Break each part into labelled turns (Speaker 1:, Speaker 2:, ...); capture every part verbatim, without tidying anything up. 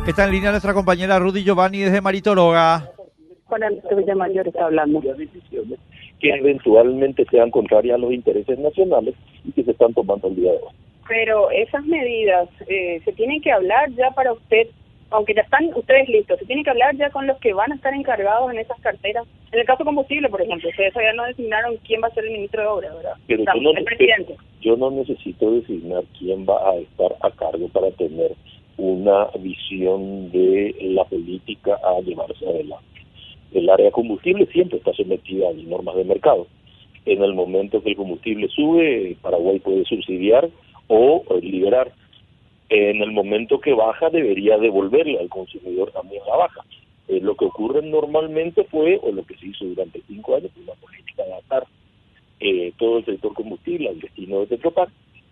Speaker 1: Está en línea nuestra compañera Rudy Giovanni desde Maritóloga.
Speaker 2: Juan Alberto Villamayor está hablando.
Speaker 3: Decisiones que eventualmente sean contrarias a los intereses nacionales y que se están tomando el día de hoy.
Speaker 2: Pero esas medidas eh, se tienen que hablar ya para usted, aunque ya están ustedes listos, se tiene que hablar ya con los que van a estar encargados en esas carteras. En el caso combustible, por ejemplo, ustedes todavía no designaron quién va a ser el ministro de Obras, ¿verdad?
Speaker 3: Pero
Speaker 2: Estamos,
Speaker 3: yo, no,
Speaker 2: el presidente.
Speaker 3: yo no necesito designar quién va a estar a cargo para tener una visión de la política a llevarse adelante. El área de combustible siempre está sometida a normas de mercado. En el momento que el combustible sube, Paraguay puede subsidiar o liberar. En el momento que baja, debería devolverle al consumidor también la baja. Eh, lo que ocurre normalmente fue, o lo que se hizo durante cinco años, fue una política de adaptar eh, todo el sector combustible al destino de Petropar,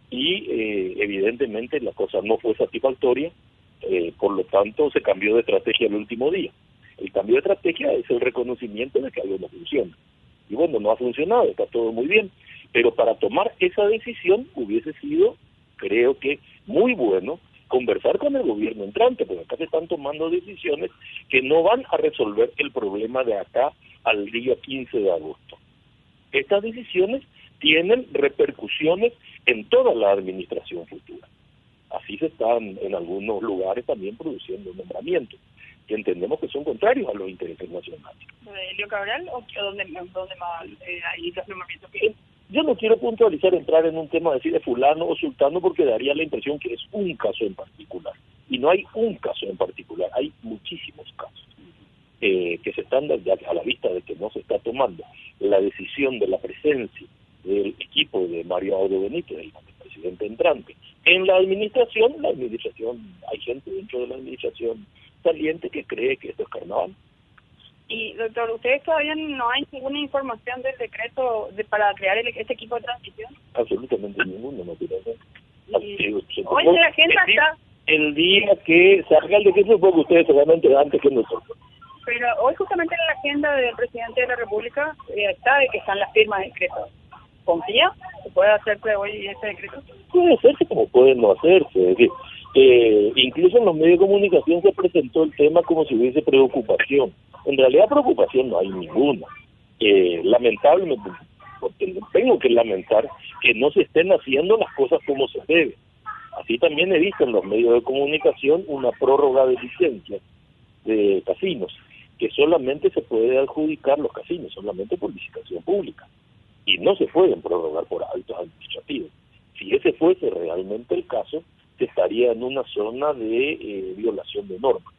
Speaker 3: y eh, evidentemente la cosa no fue satisfactoria, eh, por lo tanto se cambió de estrategia el último día. El cambio de estrategia es el reconocimiento de que algo no funciona. Y bueno, no ha funcionado, está todo muy bien, pero para tomar esa decisión hubiese sido, creo que, muy bueno conversar con el gobierno entrante, porque acá se están tomando decisiones que no van a resolver el problema de acá al día quince de agosto. Estas decisiones tienen repercusiones en toda la administración futura. Así se están en algunos lugares también produciendo nombramientos que entendemos que son contrarios a los intereses nacionales.
Speaker 2: ¿De Elio Cabral o dónde, dónde más eh, hay los nombramientos?
Speaker 3: Yo no quiero puntualizar, entrar en un tema de decir de fulano o sultano, porque daría la impresión que es un caso en particular. Y no hay un caso en particular, hay muchísimos casos eh, que se están ya a la vista de que no se está tomando la decisión de la presencia del equipo de Mario Audo Benítez, el presidente entrante, en la administración. La administración, hay gente dentro de la administración saliente que cree que esto es carnaval.
Speaker 2: Y, doctor, ¿ustedes todavía no hay ninguna información del decreto de, para crear el, este equipo de transición?
Speaker 3: Absolutamente ninguno, no tiene.
Speaker 2: Hoy en la agenda
Speaker 3: el
Speaker 2: está...
Speaker 3: El día que salga el decreto, porque ustedes se van a enterar antes que nosotros.
Speaker 2: Pero hoy justamente en la agenda del presidente de la República eh, está de que están las firmas de decreto. ¿Confía? ¿Se puede hacerse hoy ese decreto?
Speaker 3: Puede hacerse como puede no hacerse. Es decir, eh, incluso en los medios de comunicación se presentó el tema como si hubiese preocupación. En realidad preocupación no hay ninguna. Eh, lamentablemente, porque tengo que lamentar que no se estén haciendo las cosas como se debe. Así también he visto en los medios de comunicación una prórroga de licencias de casinos, que solamente se puede adjudicar los casinos, solamente por licitación pública, y no se pueden prorrogar por actos administrativos. Si ese fuese realmente el caso, se estaría en una zona de eh, violación de normas.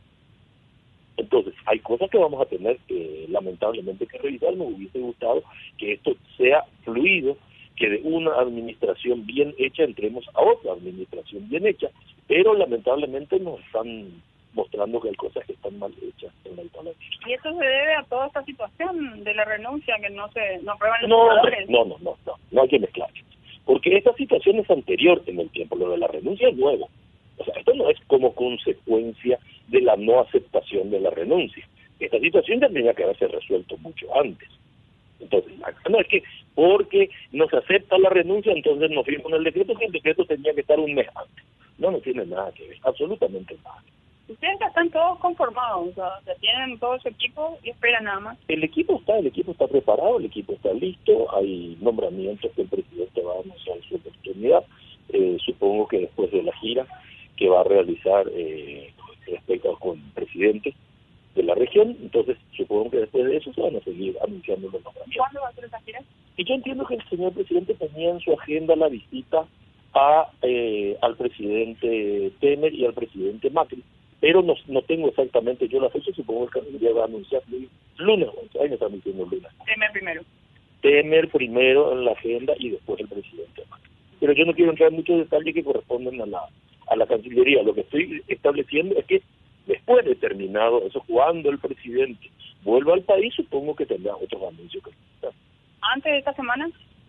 Speaker 3: Entonces, hay cosas que vamos a tener eh, lamentablemente que revisar. Nos hubiese gustado que esto sea fluido, que de una administración bien hecha entremos a otra administración bien hecha, pero lamentablemente nos están mostrando que hay cosas que están mal hechas en la actualidad.
Speaker 2: ¿Y eso se debe a toda esta situación de la renuncia que no se no aprueban los
Speaker 3: no,
Speaker 2: jugadores?
Speaker 3: No, no, no, no, no hay que mezclar. Porque esta situación es anterior en el tiempo, lo de la renuncia es nuevo. O sea, esto no es como consecuencia de la no aceptación de la renuncia. Esta situación tendría que haberse resuelto mucho antes. Entonces, no es que porque no se acepta la renuncia, entonces nos firman el decreto, que el decreto tenía que estar un mes antes. No, no tiene nada que ver, absolutamente nada.
Speaker 2: Ustedes ya están todos conformados, o sea, ya tienen todo su equipo y esperan nada más.
Speaker 3: El equipo está, el equipo está preparado, el equipo está listo, hay nombramientos que el presidente va a anunciar en su oportunidad. Eh, supongo que después de la gira que va a realizar eh, respecto con presidentes de la región, entonces supongo que después de eso se van a seguir anunciando los nombramientos.
Speaker 2: ¿Cuándo va a ser esa gira?
Speaker 3: Y yo entiendo que el señor presidente tenía en su agenda la visita a eh, al presidente Temer y al presidente Macri, pero no, no tengo exactamente yo la fecha. Supongo que el día va a anunciar lunes, ahí me están diciendo lunes.
Speaker 2: Temer primero.
Speaker 3: Temer primero en la agenda y después el presidente Macri. Pero yo no quiero entrar en muchos detalles que corresponden a la a la Cancillería. Lo que estoy estableciendo es que después de terminado eso, cuando el presidente vuelva al país, supongo que tendrá otros anuncios que hacer.
Speaker 2: ¿Antes de esta semana?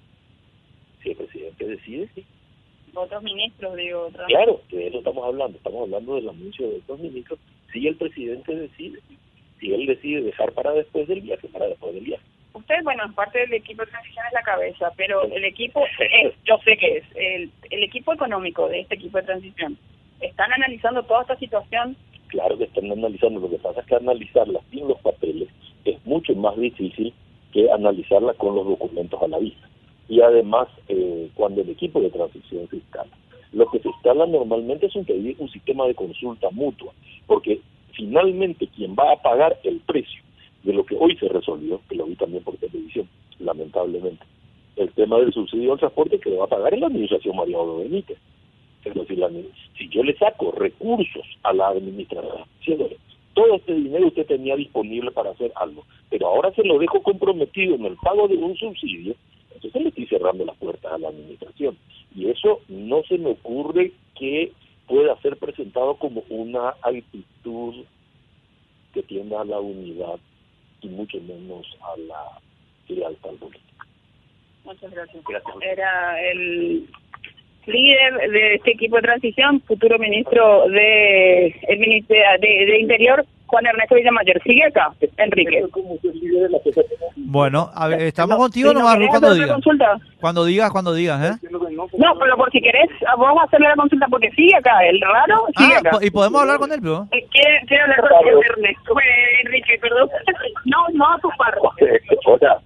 Speaker 3: Si el presidente decide, sí.
Speaker 2: Otros ministros, digo. Otras...
Speaker 3: Claro, de eso estamos hablando. Estamos hablando del anuncio de otros ministros. Si el presidente decide, si él decide dejar para después del viaje, para después del viaje.
Speaker 2: Usted, bueno, parte del equipo de transición es la cabeza, pero el equipo, es, yo sé que es, el, el equipo económico de este equipo de transición, ¿están analizando toda esta situación
Speaker 3: claro que están analizando. Lo que pasa es que analizarla sin los papeles es mucho más difícil que analizarla con los documentos a la vista. Y además, eh, cuando el equipo de transición se instala, lo que se instala normalmente es un, un sistema de consulta mutua, porque finalmente quien va a pagar el precio de lo que hoy se resolvió, que lo vi también por televisión, lamentablemente, el tema del subsidio al transporte que le va a pagar es la administración María Oro Benítez. Es decir, la, si yo le saco recursos a la administración, todo este dinero usted tenía disponible para hacer algo, pero ahora se lo dejo comprometido en el pago de un subsidio, entonces le estoy cerrando las puertas a la administración. Y eso no se me ocurre que pueda ser presentado como una actitud que tienda a la unidad y mucho menos a la lealtad política.
Speaker 2: Muchas gracias.
Speaker 3: Gracias.
Speaker 2: Era el líder de este equipo de transición, futuro ministro de el ministerio de, de Interior, Juan Ernesto Villamayor. Sigue acá, Enrique.
Speaker 1: Bueno, a ver, estamos
Speaker 2: No,
Speaker 1: contigo
Speaker 2: si no
Speaker 1: nomás,
Speaker 2: querés
Speaker 1: cuando
Speaker 2: hacer
Speaker 1: digas.
Speaker 2: consulta.
Speaker 1: Cuando digas, cuando digas, ¿eh?
Speaker 2: No, pero por si querés, vamos a hacerle la consulta porque sigue acá, el raro sigue
Speaker 1: Ah,
Speaker 2: acá.
Speaker 1: po- y podemos hablar con él, pero...
Speaker 2: Eh, ¿Quiere, quiere hablar con Ernesto? Eh, Enrique, perdón. No, no a tu parte.
Speaker 3: Hola.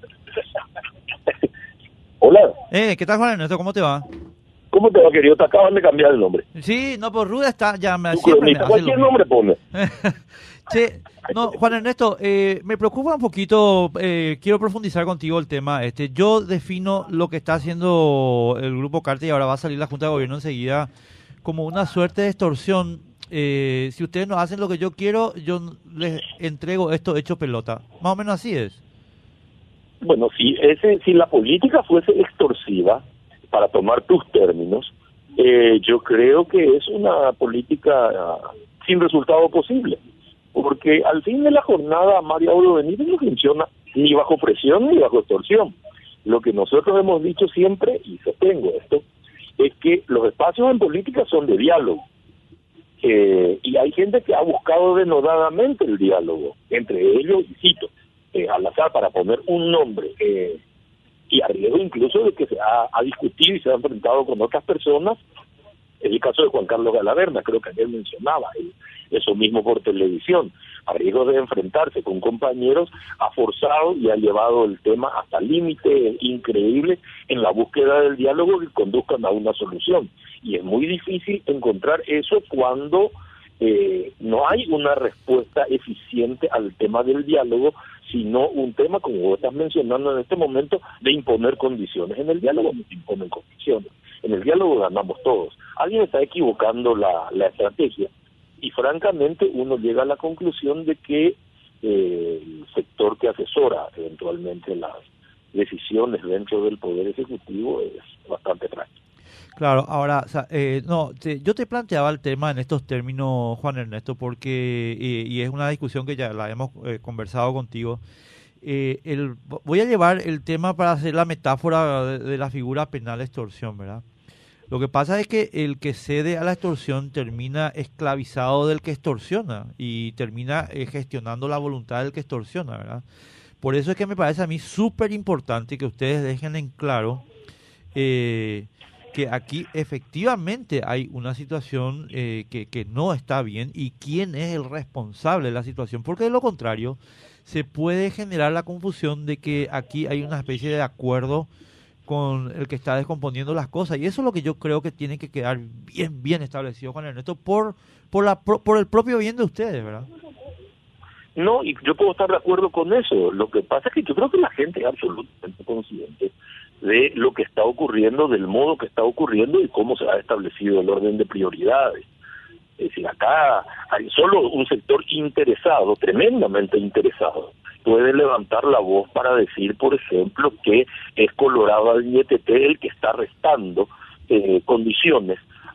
Speaker 3: Hola.
Speaker 1: Eh, ¿qué tal, Juan Ernesto? ¿Cómo te va?
Speaker 3: ¿Cómo te va, querido? Te acaban de cambiar el nombre.
Speaker 1: Sí, no, por Ruda está, ya me
Speaker 3: Tu
Speaker 1: siempre me
Speaker 3: cronista,
Speaker 1: hace
Speaker 3: cualquier
Speaker 1: lo
Speaker 3: nombre pone.
Speaker 1: Che, no, Juan Ernesto, eh, me preocupa un poquito, eh, quiero profundizar contigo el tema este. Yo defino lo que está haciendo el Grupo Carta y ahora va a salir la Junta de Gobierno enseguida como una suerte de extorsión. Eh, si ustedes no hacen lo que yo quiero, yo les entrego esto hecho pelota. Más o menos así es.
Speaker 3: Bueno, si ese, si la política fuese extorsiva, para tomar tus términos, eh, yo creo que es una política uh, sin resultado posible. Porque al fin de la jornada, María Oro Benítez no funciona ni bajo presión ni bajo extorsión. Lo que nosotros hemos dicho siempre, y sostengo esto, es que los espacios en política son de diálogo. Eh, y hay gente que ha buscado denodadamente el diálogo, entre ellos, y cito, eh, al azar para poner un nombre, eh, y a riesgo incluso de que se ha, ha discutido y se ha enfrentado con otras personas. Es el caso de Juan Carlos Galaverna, creo que ayer mencionaba él, eso mismo por televisión, a riesgo de enfrentarse con compañeros, ha forzado y ha llevado el tema hasta límites increíbles en la búsqueda del diálogo que conduzcan a una solución. Y es muy difícil encontrar eso cuando eh, no hay una respuesta eficiente al tema del diálogo, sino un tema, como vos estás mencionando en este momento, de imponer condiciones. En el diálogo no se imponen condiciones, en el diálogo ganamos todos. Alguien está equivocando la, la estrategia y francamente uno llega a la conclusión de que eh, el sector que asesora eventualmente las decisiones dentro del Poder Ejecutivo es bastante frágil.
Speaker 1: Claro, ahora, o sea, eh, no, te, yo te planteaba el tema en estos términos, Juan Ernesto, porque, eh, y es una discusión que ya la hemos eh, conversado contigo, eh, el, voy a llevar el tema para hacer la metáfora de, de la figura penal extorsión, ¿verdad? Lo que pasa es que el que cede a la extorsión termina esclavizado del que extorsiona y termina eh, gestionando la voluntad del que extorsiona, ¿verdad? Por eso es que me parece a mí súper importante que ustedes dejen en claro eh, que aquí efectivamente hay una situación eh, que, que no está bien y quién es el responsable de la situación, porque de lo contrario se puede generar la confusión de que aquí hay una especie de acuerdo con el que está descomponiendo las cosas, y eso es lo que yo creo que tiene que quedar bien bien establecido, Juan Ernesto, por por la por el propio bien de ustedes, ¿verdad?
Speaker 3: No, y yo puedo estar de acuerdo con eso. Lo que pasa es que yo creo que la gente es absolutamente consciente de lo que está ocurriendo, del modo que está ocurriendo y cómo se ha establecido el orden de prioridades. Es decir, acá hay solo un sector interesado, tremendamente interesado, puede levantar la voz para decir, por ejemplo, que es Colorado al I E T T el que está restando eh, condiciones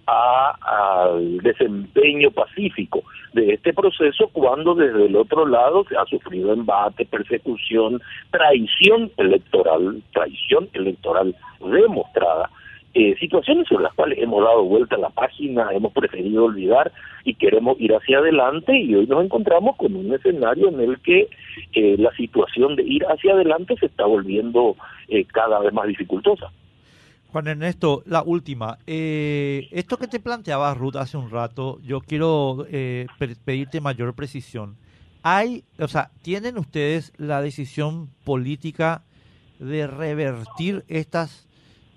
Speaker 3: a, al desempeño pacífico de este proceso, cuando desde el otro lado se ha sufrido embate, persecución, traición electoral, traición electoral demostrada, eh, situaciones sobre las cuales hemos dado vuelta a la página, hemos preferido olvidar y queremos ir hacia adelante, y hoy nos encontramos con un escenario en el que eh, la situación de ir hacia adelante se está volviendo eh, cada vez más dificultosa.
Speaker 1: Juan Ernesto, la última. Eh, esto que te planteaba Ruth hace un rato, yo quiero eh, pe- pedirte mayor precisión. Hay, o sea, ¿tienen ustedes la decisión política de revertir estas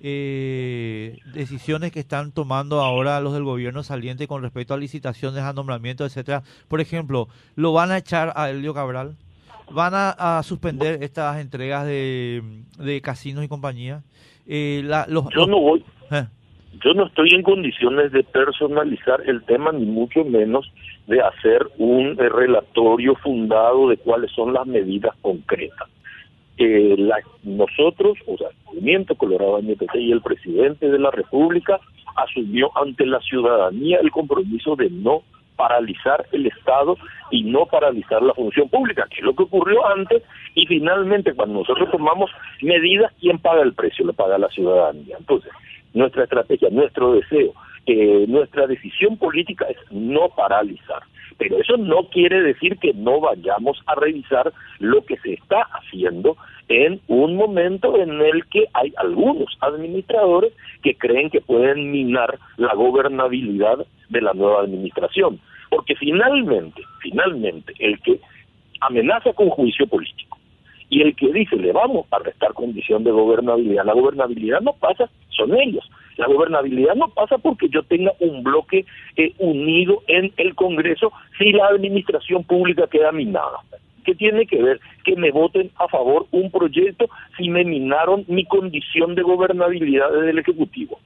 Speaker 1: eh, decisiones que están tomando ahora los del gobierno saliente con respecto a licitaciones, a nombramientos, etcétera? Por ejemplo, ¿lo van a echar a Helio Cabral? ¿Van a, a suspender estas entregas de, de casinos y compañía? Eh, la, los,
Speaker 3: Yo
Speaker 1: los,
Speaker 3: no voy,
Speaker 1: eh.
Speaker 3: yo no estoy en condiciones de personalizar el tema, ni mucho menos de hacer un eh, relatorio fundado de cuáles son las medidas concretas. Eh, la, nosotros, o sea, el Movimiento Colorado Año P C y el presidente de la República asumió ante la ciudadanía el compromiso de no paralizar el Estado y no paralizar la función pública, que es lo que ocurrió antes, y finalmente cuando nosotros tomamos medidas, ¿quién paga el precio? Lo paga la ciudadanía. Entonces, nuestra estrategia, nuestro deseo, eh, nuestra decisión política es no paralizar, pero eso no quiere decir que no vayamos a revisar lo que se está haciendo en un momento en el que hay algunos administradores que creen que pueden minar la gobernabilidad de la nueva administración, porque finalmente, finalmente, el que amenaza con juicio político y el que dice le vamos a restar condición de gobernabilidad, la gobernabilidad no pasa, son ellos. La gobernabilidad no pasa porque yo tenga un bloque eh, unido en el Congreso si la administración pública queda minada. ¿Qué tiene que ver que me voten a favor un proyecto si me minaron mi condición de gobernabilidad desde el Ejecutivo?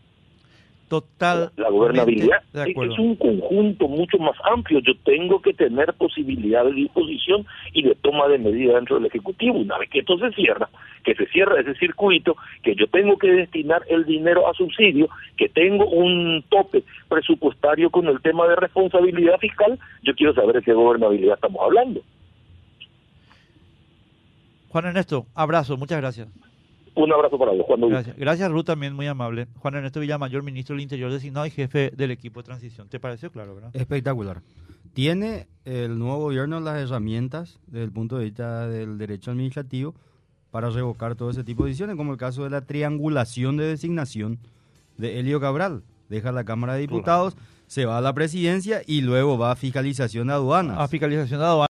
Speaker 1: Total.
Speaker 3: La gobernabilidad es, es un conjunto mucho más amplio. Yo tengo que tener posibilidad de disposición y de toma de medidas dentro del Ejecutivo. Una vez que esto se cierra, que se cierra ese circuito, que yo tengo que destinar el dinero a subsidio, que tengo un tope presupuestario con el tema de responsabilidad fiscal, yo quiero saber de qué gobernabilidad estamos hablando.
Speaker 1: Juan Ernesto, abrazo, muchas gracias.
Speaker 3: Un abrazo para vos, Juan Luis.
Speaker 1: Gracias. Gracias, Ruth, también muy amable. Juan Ernesto Villamayor, ministro del Interior designado y jefe del equipo de transición. ¿Te pareció claro, verdad?
Speaker 4: Espectacular. ¿Tiene el nuevo gobierno las herramientas desde el punto de vista del derecho administrativo para revocar todo ese tipo de decisiones, como el caso de la triangulación de designación de Helio Cabral? Deja la Cámara de Diputados, claro, se va a la presidencia y luego va a fiscalización de aduanas.
Speaker 1: A fiscalización de aduanas.